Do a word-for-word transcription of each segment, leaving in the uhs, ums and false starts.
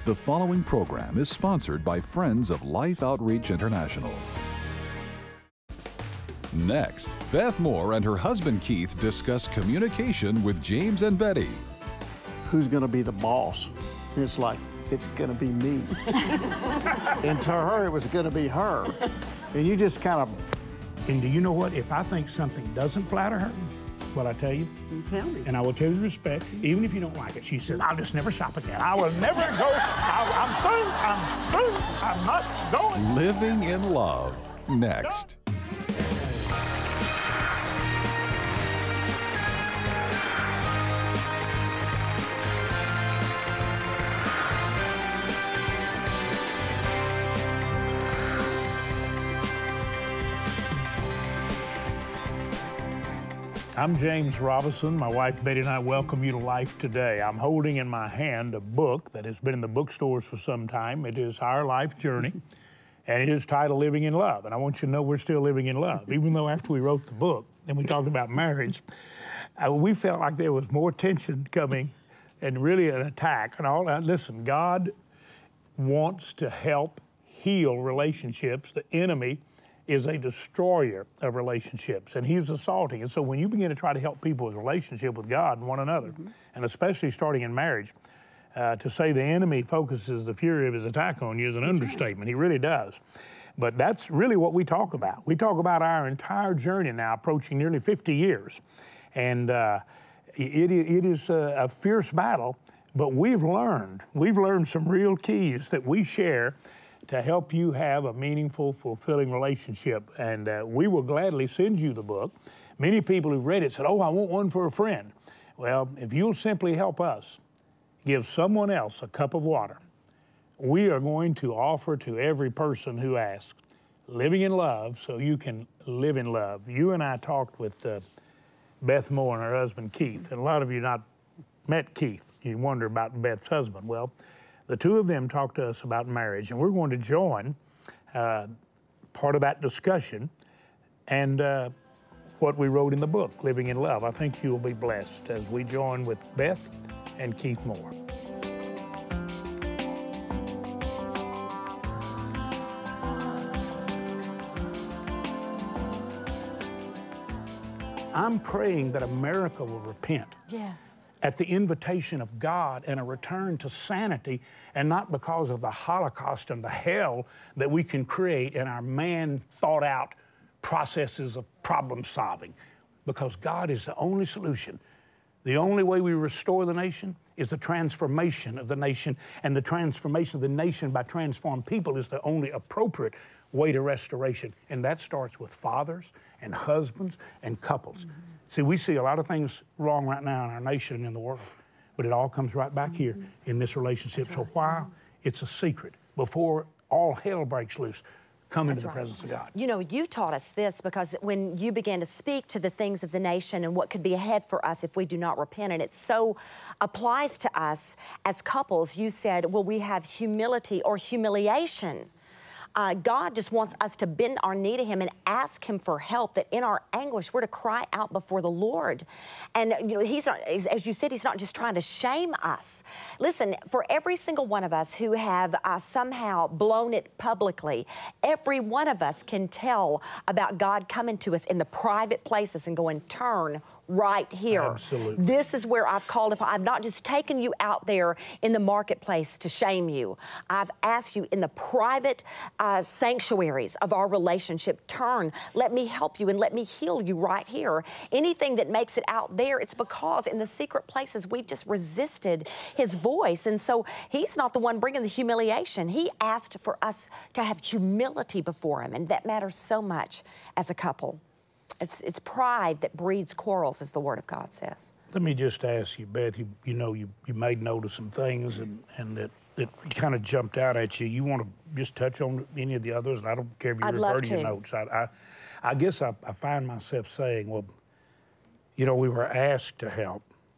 The following program is sponsored by Friends of Life Outreach International. Next, Beth Moore and her husband Keith discuss communication with James and Betty. Who's going to be the boss? And it's like, it's going to be me. And to her, it was going to be her. And you just kind of... And do you know what? If I think something doesn't flatter her, what I tell you? You tell me. And I will tell you with respect, even if you don't like it. She says, I'll just never shop again. I will never go. I, I'm through. I'm through. I'm not going. Living in Love. Next. I'm James Robinson. My wife Betty and I welcome you to Life Today. I'm holding in my hand a book that has been in the bookstores for some time. It is Our Life Journey, and it is titled Living in Love. And I want you to know we're still living in love. Even though after we wrote the book and we talked about marriage, uh, we felt like there was more tension coming and really an attack. And all that. Listen, God wants to help heal relationships. The enemy is a destroyer of relationships, and he's assaulting. And so when you begin to try to help people with relationship with God and one another, mm-hmm. and especially starting in marriage, uh, to say the enemy focuses the fury of his attack on you is an that's understatement. Right. He really does. But that's really what we talk about. We talk about our entire journey now, approaching nearly fifty years. And uh, it, it is a, a fierce battle, but we've learned, we've learned some real keys that we share to help you have a meaningful, fulfilling relationship. And uh, we will gladly send you the book. Many people who read it said, oh, I want one for a friend. Well, if you'll simply help us give someone else a cup of water, we are going to offer to every person who asks, Living in Love, so you can live in love. You and I talked with uh, Beth Moore and her husband Keith, and a lot of you not met Keith. You wonder about Beth's husband. Well, the two of them talked to us about marriage, and we're going to join uh, part of that discussion and uh, what we wrote in the book, Living in Love. I think you'll be blessed as we join with Beth and Keith Moore. I'm praying that America will repent. Yes. At the invitation of God and a return to sanity, and not because of the Holocaust and the hell that we can create in our man-thought-out processes of problem solving, because God is the only solution. The only way we restore the nation is the transformation of the nation, and the transformation of the nation by transformed people is the only appropriate way to restoration, and that starts with fathers and husbands and couples. Mm-hmm. See, we see a lot of things wrong right now in our nation and in the world, but it all comes right back here in this relationship. Right. So while it's a secret, before all hell breaks loose, come That's into the right. presence of God. You know, you taught us this because when you began to speak to the things of the nation and what could be ahead for us if we do not repent, and it so applies to us as couples, you said, well, we have humility or humiliation. Uh, God just wants us to bend our knee to Him and ask Him for help, that in our anguish, we're to cry out before the Lord. And, you know, He's not, as you said, He's not just trying to shame us. Listen, for every single one of us who have uh, somehow blown it publicly, every one of us can tell about God coming to us in the private places and going, turn right here. Absolutely. This is where I've called upon. I've not just taken you out there in the marketplace to shame you. I've asked you in the private uh, sanctuaries of our relationship, turn, let me help you and let me heal you right here. Anything that makes it out there, it's because in the secret places we've just resisted His voice. And so He's not the one bringing the humiliation. He asked for us to have humility before Him, and that matters so much as a couple. It's, it's pride that breeds quarrels, as the Word of God says. Let me just ask you, Beth, you, you know, you, you made note of some things and, and that, that kind of jumped out at you. You want to just touch on any of the others? I don't care if you I'd refer love to to. your notes. I, I, I guess I, I find myself saying, well, you know, we were asked to help.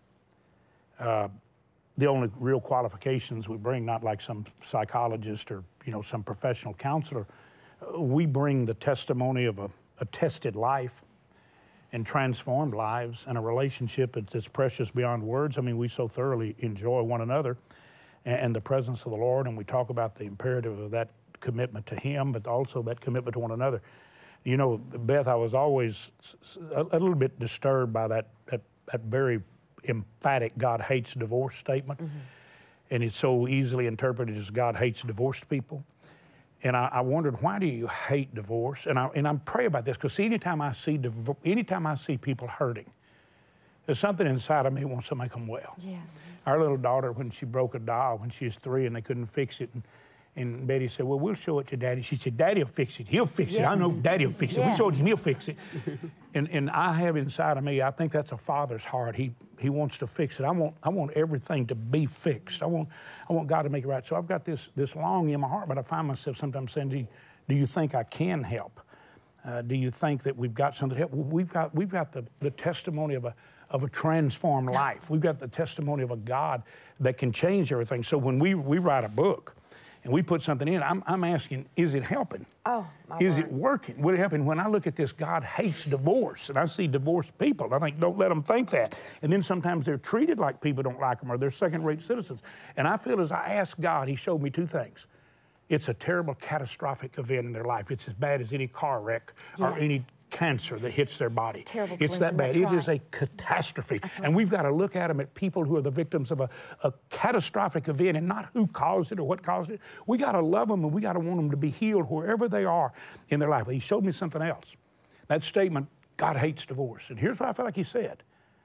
Uh, the only real qualifications we bring, not like some psychologist or, you know, some professional counselor, uh, we bring the testimony of a, a tested life and transformed lives and a relationship that's precious beyond words. I mean, we so thoroughly enjoy one another. and, and the presence of the Lord, and we talk about the imperative of that commitment to Him, but also that commitment to one another. You know, Beth, I was always a, a little bit disturbed by that, that, that very emphatic God hates divorce statement. Mm-hmm. And it's so easily interpreted as God hates divorced people. And I, I wondered, why do you hate divorce? And I and I'm praying about this, because see, anytime I see divo- anytime I see people hurting, there's something inside of me that wants to make them well. Yes. Our little daughter, when she broke a doll when she was three and they couldn't fix it, and, and Betty said, well, we'll show it to Daddy. She said, Daddy will fix it. He'll fix yes. it. I know Daddy will fix it. Yes. We showed him, he'll fix it. and and I have inside of me, I think that's a father's heart. He he wants to fix it. I want I want everything to be fixed. I want I want God to make it right. So I've got this this longing in my heart, but I find myself sometimes saying, do you, do you think I can help? Uh, do you think that we've got something to help? We've got we've got the, the testimony of a of a transformed life. We've got the testimony of a God that can change everything. So when we we write a book and we put something in, I'm, I'm asking, is it helping? Oh, my Is word. it working? Will it helping? When I look at this, God hates divorce, and I see divorced people, I think, don't let them think that. And then sometimes they're treated like people don't like them, or they're second-rate citizens. And I feel as I asked God, He showed me two things. It's a terrible, catastrophic event in their life. It's as bad as any car wreck or Yes. any cancer that hits their body. Terrible It's that collision, bad. that's It right. is a catastrophe. That's right. And we've got to look at them at people who are the victims of a, a catastrophic event, and not who caused it or what caused it. We got to love them, and we got to want them to be healed wherever they are in their life. But He showed me something else. That statement, God hates divorce. And here's what I felt like He said.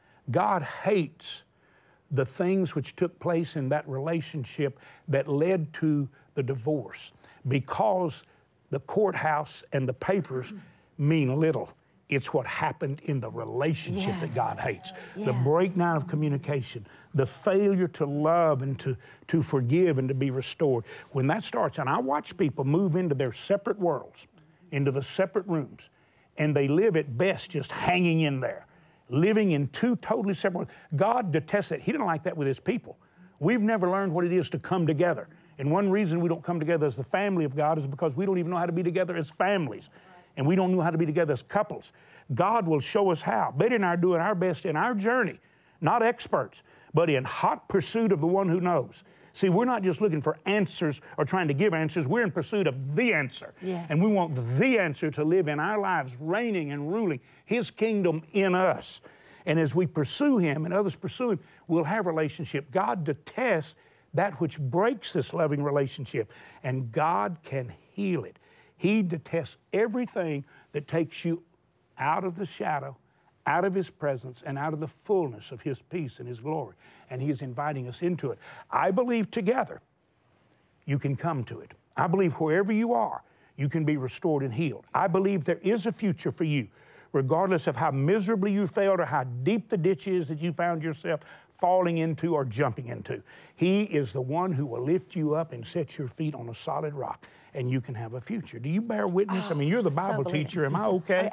God hates the things which took place in that relationship that led to the divorce, because the courthouse and the papers mean little. It's what happened in the relationship Yes. that God hates. Yes. The breakdown of communication, the failure to love and to, to forgive and to be restored. When that starts, and I watch people move into their separate worlds, into the separate rooms, and they live at best just hanging in there, living in two totally separate worlds. God detests it. He didn't like that with His people. We've never learned what it is to come together. And one reason we don't come together as the family of God is because we don't even know how to be together as families. And we don't know how to be together as couples. God will show us how. Betty and I are doing our best in our journey, not experts, but in hot pursuit of the one who knows. See, we're not just looking for answers or trying to give answers. We're in pursuit of the answer. Yes. And we want the answer to live in our lives, reigning and ruling His kingdom in us. And as we pursue Him and others pursue Him, we'll have relationship. God detests that which breaks this loving relationship, and God can heal it. He detests everything that takes you out of the shadow, out of His presence, and out of the fullness of His peace and His glory. And He is inviting us into it. I believe together you can come to it. I believe wherever you are, you can be restored and healed. I believe there is a future for you, regardless of how miserably you failed or how deep the ditch is that you found yourself falling into or jumping into. He is the one who will lift you up and set your feet on a solid rock, and you can have a future. Do you bear witness? Oh, I mean, you're the so Bible believe- teacher. Am I okay?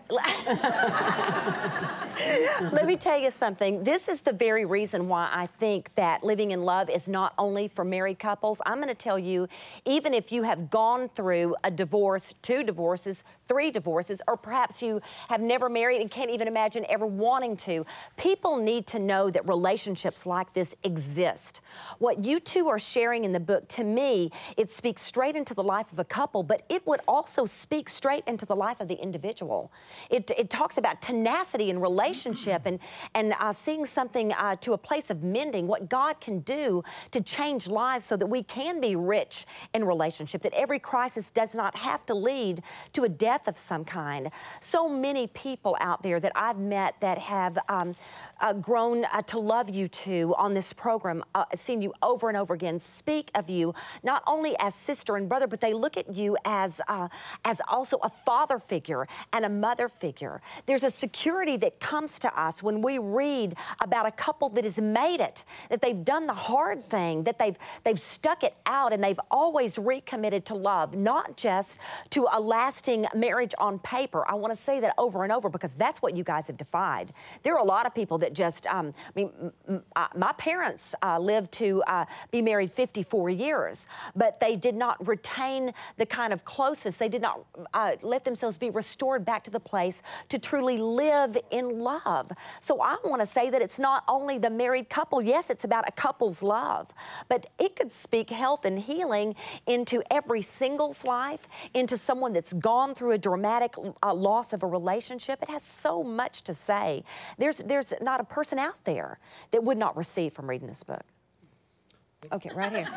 Let me tell you something. This is the very reason why I think that living in love is not only for married couples. I'm going to tell you, even if you have gone through a divorce, two divorces, three divorces, or perhaps you have never married and can't even imagine ever wanting to, people need to know that relationships like this exist. What you two are sharing in the book, to me, it speaks straight into the life of a couple, but it would also speak straight into the life of the individual. It, it talks about tenacity in relationship and, and uh, seeing something uh, to a place of mending, what God can do to change lives so that we can be rich in relationship, that every crisis does not have to lead to a death of some kind. So many people out there that I've met that have um, uh, grown uh, to love you two on this program, uh, seen you over and over again, speak of you not only as sister and brother, but they look at you as, uh, as also a father figure and a mother figure. There's a security that comes to us when we read about a couple that has made it, that they've done the hard thing, that they've, they've stuck it out, and they've always recommitted to love, not just to a lasting marriage on paper. I want to say that over and over because that's what you guys have defied. There are a lot of people that just, um, I mean, uh, my parents uh, lived to uh, be married fifty-four years, but they did not retain the kind of closeness. They did not uh, let themselves be restored back to the place to truly live in love. So I want to say that it's not only the married couple. Yes, it's about a couple's love, but it could speak health and healing into every single's life, into someone that's gone through a dramatic uh, loss of a relationship. It has so much to say. There's, there's not a person out there that would not receive from reading this book. Okay, right here.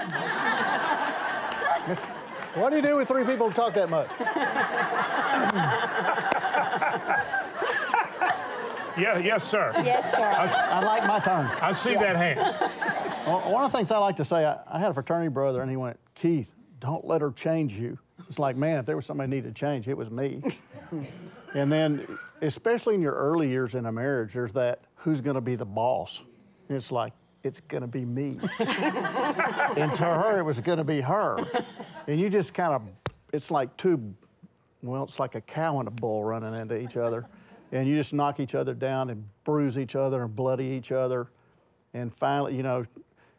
What do you do with three people who talk that much? Yeah, yes, sir. Yes, sir. I'd like my turn. I see Yes. that hand. Well, one of the things I like to say, I, I had a fraternity brother, and he went, Keith, don't let her change you. It's like, man, if there was somebody who needed to change, it was me. And then, especially in your early years in a marriage, there's that, who's going to be the boss? And it's like, it's going to be me. And to her, it was going to be her. And you just kind of, it's like two, well, it's like a cow and a bull running into each other. And you just knock each other down and bruise each other and bloody each other. And finally, you know,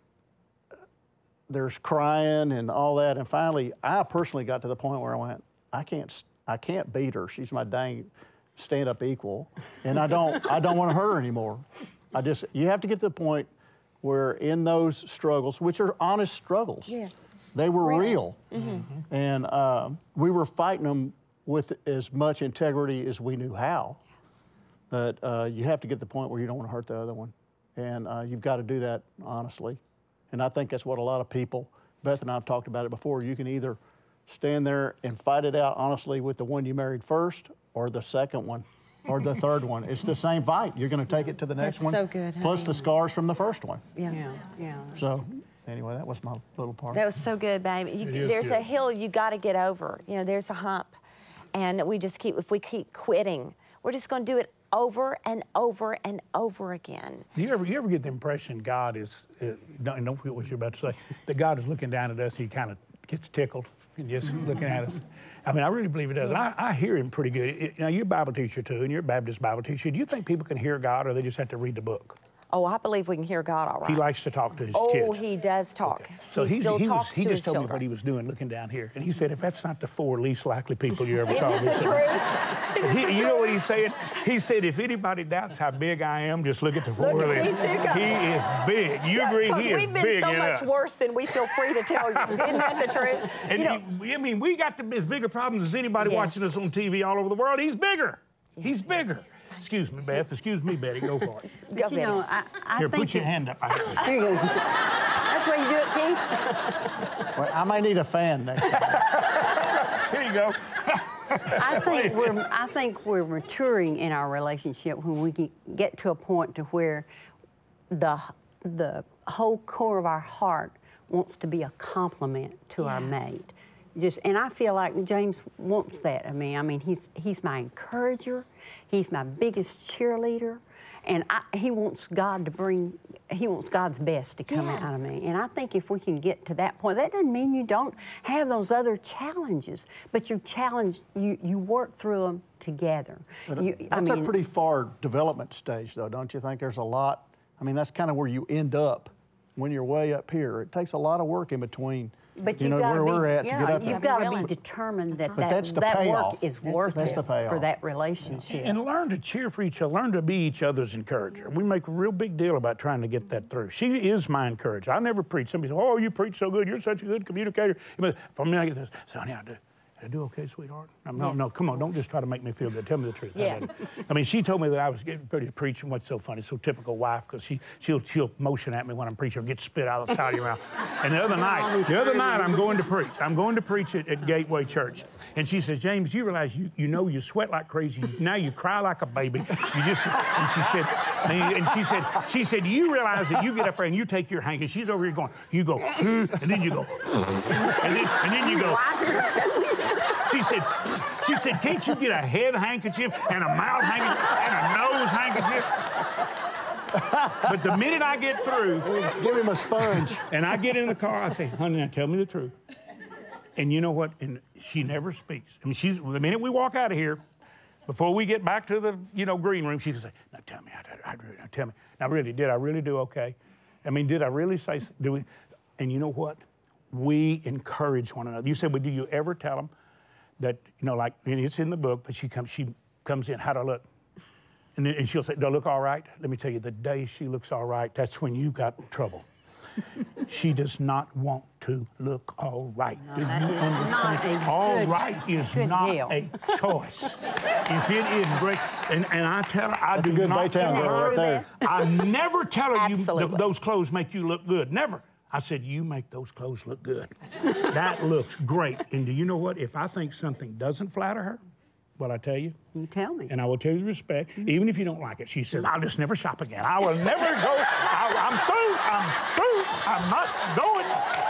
there's crying and all that. And finally, I personally got to the point where I went, I can't, I can't beat her. She's my dang stand-up equal. And I don't, I don't want to hurt her anymore. I just, you have to get to the point where in those struggles, which are honest struggles. Yes. They were real. real. Mm-hmm. And uh, we were fighting them with as much integrity as we knew how. Yes. But uh, you have to get to the point where you don't want to hurt the other one. And uh, you've got to do that honestly. And I think that's what a lot of people, Beth and I have talked about it before, you can either stand there and fight it out honestly with the one you married first or the second one or the third one. It's the same fight. You're going to take it to the next That's one. so good, Plus honey. the scars from the first one. Yeah. Yeah, yeah. So anyway, that was my little part. That was so good, baby. You, It is there's good. a hill you got to get over. You know, there's a hump. And we just keep, if we keep quitting, we're just going to do it over and over and over again. Do you ever, you ever get the impression God is, uh, don't, don't forget what you're about to say, that God is looking down at us, he kind of gets tickled and just looking at us? I mean, I really believe he does. Yes. And I, I hear him pretty good. It, now, you're a Bible teacher, too, and you're a Baptist Bible teacher. Do you think people can hear God, or they just have to read the book? Oh, I believe we can hear God all right. He likes to talk to his oh, kids. he does talk. So he he's- still he, talks was, he to just his told children. me what he was doing looking down here. And he said, if that's not the four least likely people you ever saw. Isn't it the truth? He, you know what he's saying? He said, if anybody doubts how big I am, just look at the four Look of at them. these two guys. He is big. You agree? Because He is we've been big so in much us. worse than we feel free to tell you. Isn't that the truth? And you know, he, I mean, we got the, as bigger problems as anybody Yes. watching us on T V all over the world. He's bigger. Yes, He's yes. bigger. Excuse me, Beth. Excuse me, Betty. Go for it. go, But, you Betty. know, I, I Here, think put your that- hand up. I- Here you go. That's why you do it, Keith. Well, I might need a fan next time. Here you go. I think we're I think we're maturing in our relationship when we get- get to a point to where the the whole core of our heart wants to be a compliment to our Yes. mate. Just and I feel like James wants that of me. I mean, he's he's my encourager, he's my biggest cheerleader, and I, he wants God to bring he wants God's best to come out of Yes. me. And I think if we can get to that point, that doesn't mean you don't have those other challenges, but you challenge you you work through them together. You, I That's mean, a pretty far development stage, though, don't you think? There's a lot. I mean, that's kind of where you end up when you're way up here. It takes a lot of work in between. But you you've know gotta where be, we're at yeah, to get up you've there. got to Willing. be determined that But that, that's the that work payoff. is That's- worth that's it the payoff. for that relationship. And learn to cheer for each other. Learn to be each other's encourager. We make a real big deal about trying to get that through. She is my encourager. I never preach. Somebody says, "Oh, you preach so good. You're such a good communicator." But for me, I get this. Sonny, I do. Did I do okay, sweetheart? No, no, Yes. no, come on, don't just try to make me feel good. Tell me the truth. I Yes. did. I mean, she told me that I was getting ready to preach, and what's so funny, so typical wife, because she, she'll, she'll motion at me when I'm preaching or get spit out of the side of your mouth. And the other night, the other night, I'm going to preach. I'm going to preach at, at Gateway Church. And she says, James, you realize you, you know you sweat like crazy. Now you cry like a baby. You just, and she said, and, and she said, she said, you realize that you get up there and you take your handkerchief. She's over here going, you go, and then you go, and then, and then you go. She said, she said, can't you get a head handkerchief and a mouth handkerchief and a nose handkerchief? But the minute I get through Give him a sponge. and I get in the car, I say, honey, now tell me the truth. And you know what? And she never speaks. I mean, she's, the minute we walk out of here, before we get back to the, you know, green room, she can say, now tell me, I, I, I, now tell me. Now really, did I really do okay? I mean, did I really say, do we, and you know what? We encourage one another. You said, well, do you ever tell them that, you know, like, and it's in the book, but she comes, she comes in, how do I look? And, then, and she'll say, do I look all right? Let me tell you, the day she looks all right, that's when you got trouble. She does not want to look all right. No, Do you that is understand? not a All good- right is good not deal. a choice. If it is great, and, and I tell her, I That's do a good not tell Baytown girl her, right there. I never tell her you, Absolutely. th- those clothes make you look good. Never. I said, you make those clothes look good. That looks great. And do you know what? If I think something doesn't flatter her, well, I tell you, You tell me. and I will tell you with respect, even if you don't like it. She says, I'll just never shop again. I will never go. I, I'm through. I'm through. I'm not going.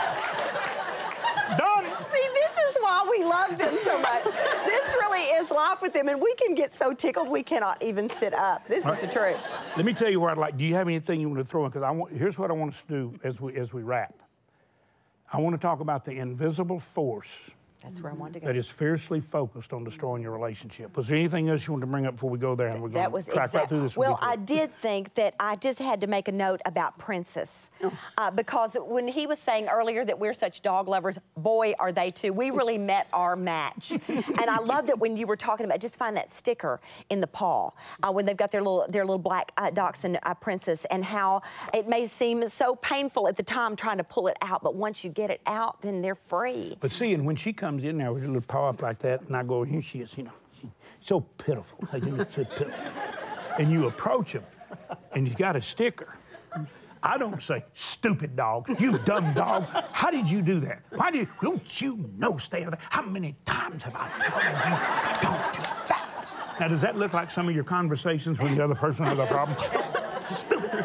Done. See, this is why we love them so much. This really is life with them, and we can get so tickled we cannot even sit up. This is the truth. Let me tell you where I'd like. Do you have anything you want to throw in? Because I want. Here's what I want us to do as we as we wrap. I want to talk about the invisible force That's where I wanted to go. that is fiercely focused on destroying your relationship. Was there anything else you wanted to bring up before we go there? And we're going That to was track right exactly. through this. Well, I did think that I just had to make a note about Princess, uh, because when he was saying earlier that we're such dog lovers, boy, are they too. We really met our match, and I loved it when you were talking about just find that sticker in the paw uh, when they've got their little their little black uh, dachshund uh, Princess, and how it may seem so painful at the time trying to pull it out, but once you get it out, then they're free. But see, and when she comes in there with her little paw up like that, and I go, here she is, you know, she, so pitiful. Like, you know, so pitiful. And you approach him, and he's got a sticker. I don't say, stupid dog, you dumb dog. How did you do that? Why do you, don't you know, stay out of there? How many times have I told you, don't do that? Now, does that look like some of your conversations when the other person has a problem? Stupid.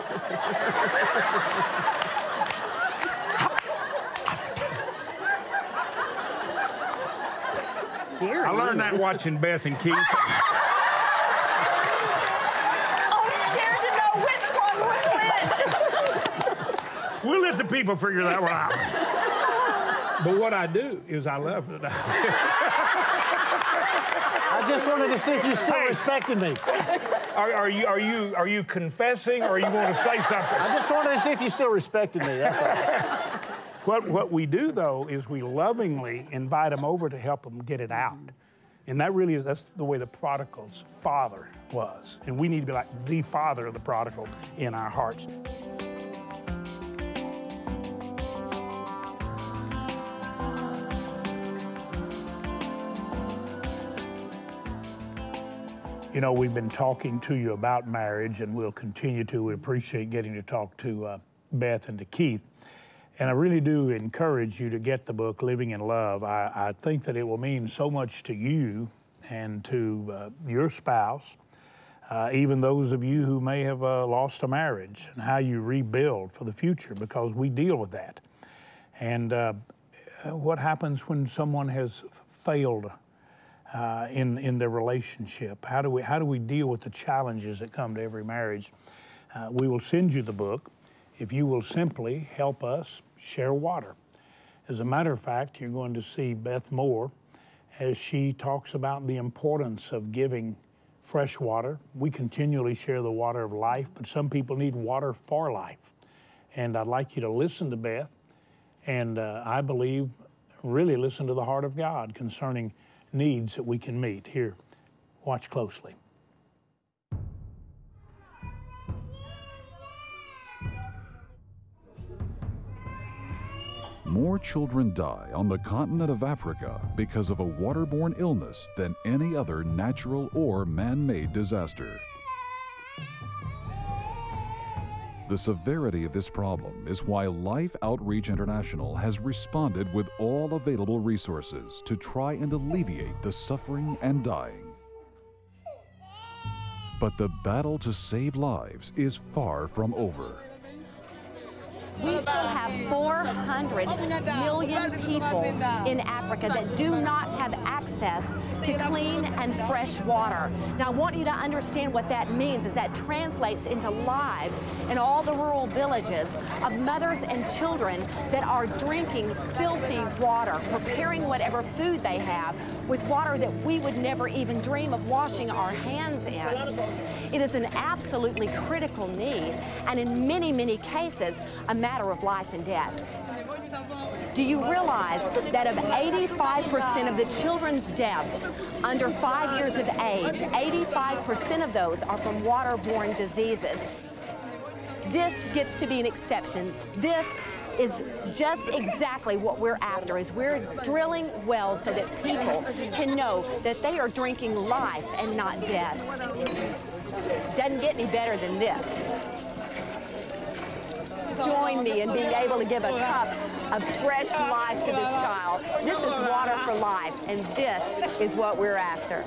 I learned that watching Beth and Keith. I'm scared to know which one was which. We'll let the people figure that one out. But what I do is I love it. I just wanted to see if you still Hey. respected me. Are, are you are you are you confessing, or are you going to say something? I just wanted to see if you still respected me. That's all. What what we do though is we lovingly invite them over to help them get it out, and that really is that's the way the prodigal's father was, and we need to be like the father of the prodigal in our hearts. You know, we've been talking to you about marriage, and we'll continue to. We appreciate getting to talk to uh, Beth and to Keith. And I really do encourage you to get the book, Living in Love. I, I think that it will mean so much to you and to uh, your spouse, uh, even those of you who may have uh, lost a marriage, and how you rebuild for the future, because we deal with that. And uh, what happens when someone has failed uh, in, in their relationship? How do we, how do we deal with the challenges that come to every marriage? Uh, we will send you the book if you will simply help us share water. As a matter of fact, you're going to see Beth Moore as she talks about the importance of giving fresh water. We continually share the water of life, but some people need water for life. And I'd like you to listen to Beth, and uh, I believe really listen to the heart of God concerning needs that we can meet. Here, watch closely. More children die on the continent of Africa because of a waterborne illness than any other natural or man-made disaster. The severity of this problem is why Life Outreach International has responded with all available resources to try and alleviate the suffering and dying. But the battle to save lives is far from over. We still have four hundred million people in Africa that do not have access to clean and fresh water. Now, I want you to understand what that means is that translates into lives in all the rural villages of mothers and children that are drinking filthy water, preparing whatever food they have with water that we would never even dream of washing our hands in. It is an absolutely critical need, and in many, many cases, a matter of life and death. Do you realize that of eighty-five percent of the children's deaths under five years of age, eighty-five percent of those are from waterborne diseases? This gets to be an exception. This is just exactly what we're after, is we're drilling wells so that people can know that they are drinking life and not death. Doesn't get any better than this. Join me in being able to give a cup of fresh life to this child. This is water for life, and this is what we're after.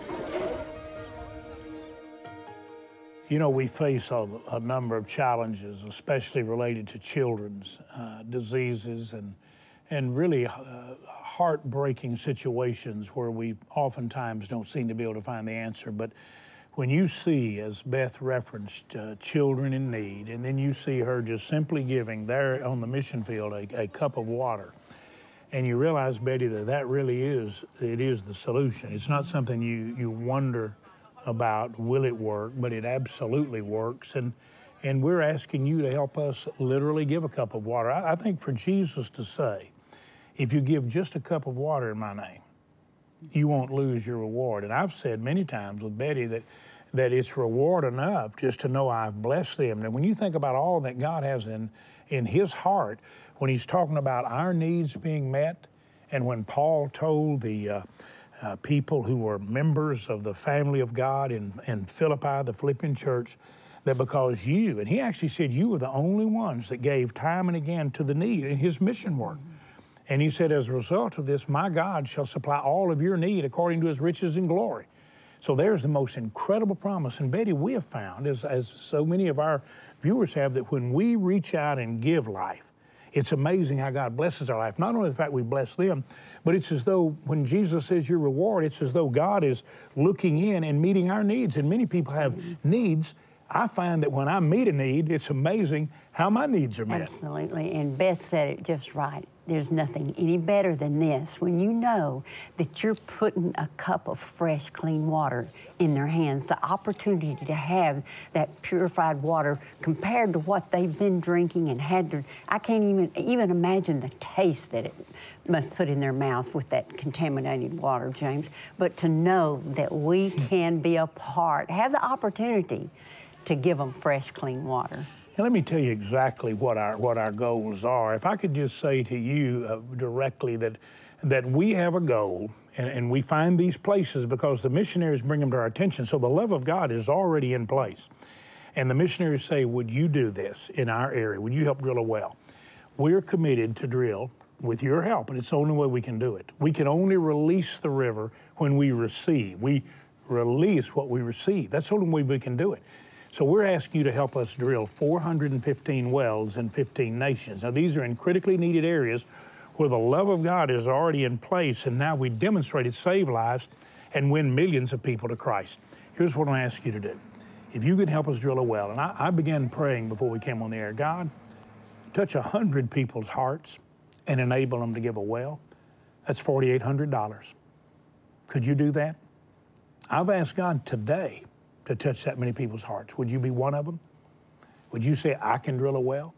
You know, we face a, a number of challenges, especially related to children's uh, diseases and, and really uh, heartbreaking situations where we oftentimes don't seem to be able to find the answer. But when you see, as Beth referenced, uh, children in need, and then you see her just simply giving there on the mission field a, a cup of water, and you realize, Betty, that that really is, it is the solution. It's not something you, you wonder about, will it work, but it absolutely works. And, and we're asking you to help us literally give a cup of water. I, I think for Jesus to say, if you give just a cup of water in my name, you won't lose your reward. And I've said many times with Betty that, that it's reward enough just to know I've blessed them. And when you think about all that God has in, in his heart, when he's talking about our needs being met, and when Paul told the uh, uh, people who were members of the family of God in, in Philippi, the Philippian church, that because you, and he actually said you were the only ones that gave time and again to the need in his mission work. And he said, as a result of this, my God shall supply all of your need according to his riches and glory. So there's the most incredible promise. And Betty, we have found, as, as so many of our viewers have, that when we reach out and give life, it's amazing how God blesses our life. Not only the fact we bless them, but it's as though when Jesus says your reward, it's as though God is looking in and meeting our needs. And many people have needs. I find that when I meet a need, it's amazing how my needs are met. Absolutely, and Beth said it just right. There's nothing any better than this. When you know that you're putting a cup of fresh, clean water in their hands, the opportunity to have that purified water compared to what they've been drinking and had to, I can't even, even imagine the taste that it must put in their mouths with that contaminated water, James. But to know that we can be a part, have the opportunity to give them fresh, clean water. And let me tell you exactly what our what our goals are. If I could just say to you uh, directly that that we have a goal, and, and we find these places because the missionaries bring them to our attention. So the love of God is already in place. And the missionaries say, would you do this in our area? Would you help drill a well? We're committed to drill with your help, and it's the only way we can do it. We can only release the river when we receive. We release what we receive. That's the only way we can do it. So we're asking you to help us drill four hundred fifteen wells in fifteen nations. Now, these are in critically needed areas where the love of God is already in place, and now we demonstrate it, save lives, and win millions of people to Christ. Here's what I'm going to ask you to do. If you could help us drill a well, and I, I began praying before we came on the air, God, touch one hundred people's hearts and enable them to give a well. That's four thousand eight hundred dollars. Could you do that? I've asked God today to touch that many people's hearts. Would you be one of them? Would you say, I can drill a well?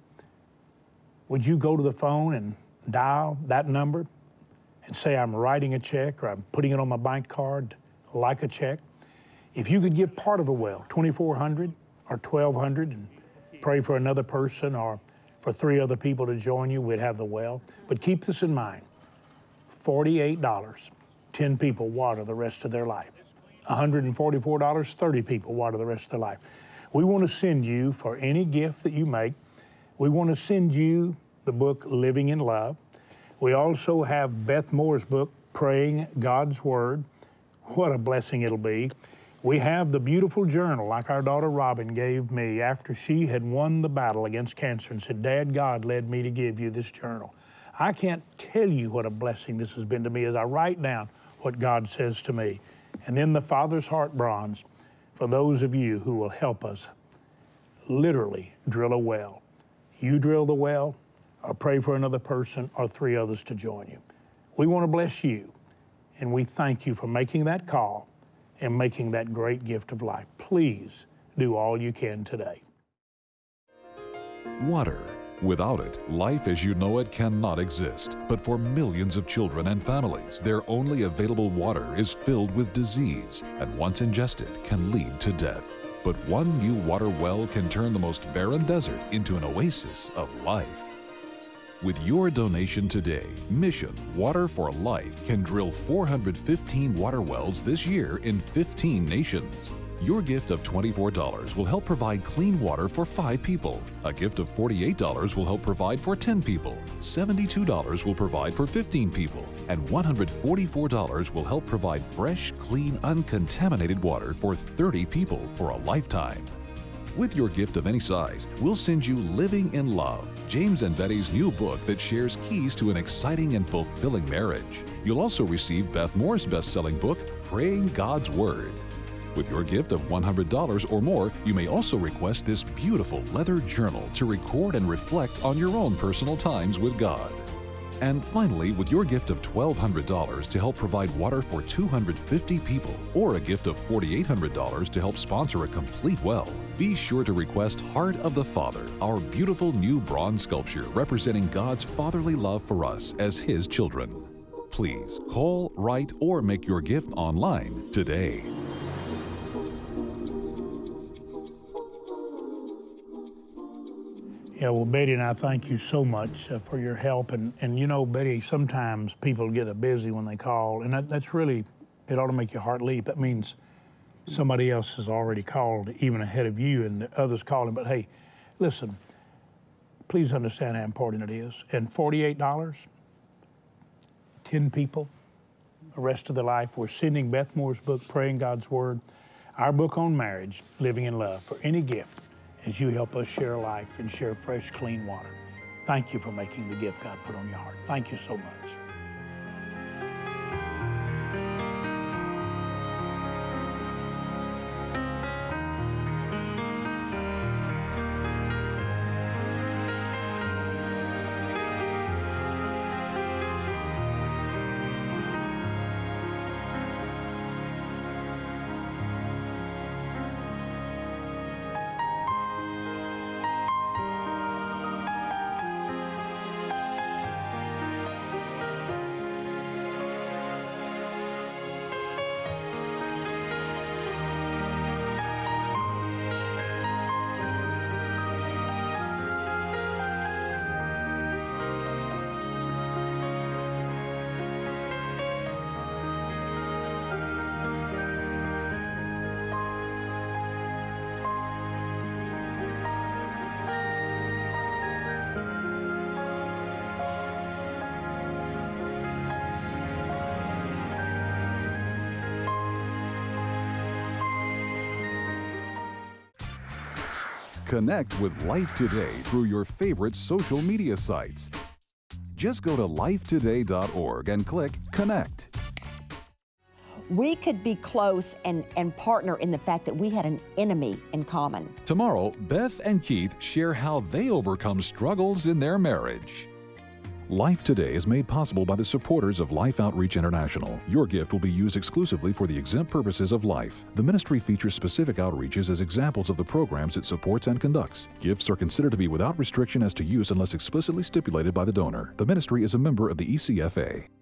Would you go to the phone and dial that number and say, I'm writing a check or I'm putting it on my bank card like a check? If you could give part of a well, twenty-four hundred dollars or twelve hundred dollars, and pray for another person or for three other people to join you, we'd have the well. But keep this in mind, forty-eight dollars, ten people water the rest of their life. one hundred forty-four dollars, thirty people water the rest of their life. We want to send you, for any gift that you make, we want to send you the book, Living in Love. We also have Beth Moore's book, Praying God's Word. What a blessing it'll be. We have the beautiful journal like our daughter Robin gave me after she had won the battle against cancer and said, Dad, God led me to give you this journal. I can't tell you what a blessing this has been to me as I write down what God says to me. And then the Father's Heart bronze for those of you who will help us literally drill a well. You drill the well, or pray for another person, or three others to join you. We want to bless you, and we thank you for making that call and making that great gift of life. Please do all you can today. Water. Without it, life as you know it cannot exist. But for millions of children and families, their only available water is filled with disease, and once ingested can lead to death. But one new water well can turn the most barren desert into an oasis of life. With your donation today, Mission Water for Life can drill four hundred fifteen water wells this year in fifteen nations. Your gift of twenty-four dollars will help provide clean water for five people. A gift of forty-eight dollars will help provide for ten people. seventy-two dollars will provide for fifteen people. And one hundred forty-four dollars will help provide fresh, clean, uncontaminated water for thirty people for a lifetime. With your gift of any size, we'll send you Living in Love, James and Betty's new book that shares keys to an exciting and fulfilling marriage. You'll also receive Beth Moore's best-selling book, Praying God's Word. With your gift of one hundred dollars or more, you may also request this beautiful leather journal to record and reflect on your own personal times with God. And finally, with your gift of twelve hundred dollars to help provide water for two hundred fifty people, or a gift of four thousand eight hundred dollars to help sponsor a complete well, be sure to request Heart of the Father, our beautiful new bronze sculpture representing God's fatherly love for us as His children. Please call, write, or make your gift online today. Yeah, well, Betty and I thank you so much uh, for your help. And, and you know, Betty, sometimes people get busy when they call, and that, that's really, it ought to make your heart leap. That means somebody else has already called even ahead of you and others calling. But hey, listen, please understand how important it is. And forty-eight dollars, ten people, the rest of their life. We're sending Beth Moore's book, Praying God's Word, our book on marriage, Living in Love, for any gift as you help us share life and share fresh, clean water. Thank you for making the gift God put on your heart. Thank you so much. Connect with Life Today through your favorite social media sites. Just go to life today dot org and click Connect. We could be close and, and partner in the fact that we had an enemy in common. Tomorrow, Beth and Keith share how they overcome struggles in their marriage. Life Today is made possible by the supporters of Life Outreach International. Your gift will be used exclusively for the exempt purposes of life. The ministry features specific outreaches as examples of the programs it supports and conducts. Gifts are considered to be without restriction as to use unless explicitly stipulated by the donor. The ministry is a member of the E C F A.